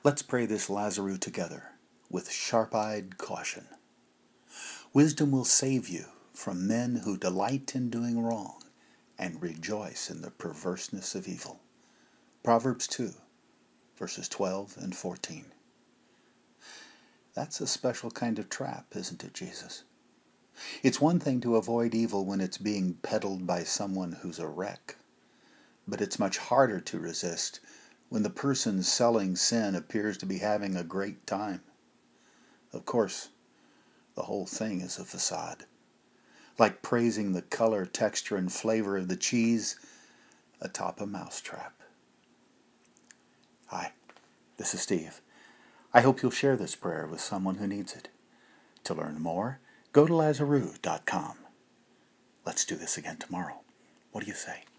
Let's pray this Lazarus together with sharp-eyed caution. Wisdom will save you from men who delight in doing wrong and rejoice in the perverseness of evil. Proverbs 2, verses 12 and 14. That's a special kind of trap, isn't it, Jesus? It's one thing to avoid evil when it's being peddled by someone who's a wreck, but it's much harder to resist when the person selling sin appears to be having a great time. Of course, the whole thing is a facade, like praising the color, texture, and flavor of the cheese atop a mousetrap. Hi, this is Steve. I hope you'll share this prayer with someone who needs it. To learn more, go to Lazarus.com. Let's do this again tomorrow. What do you say?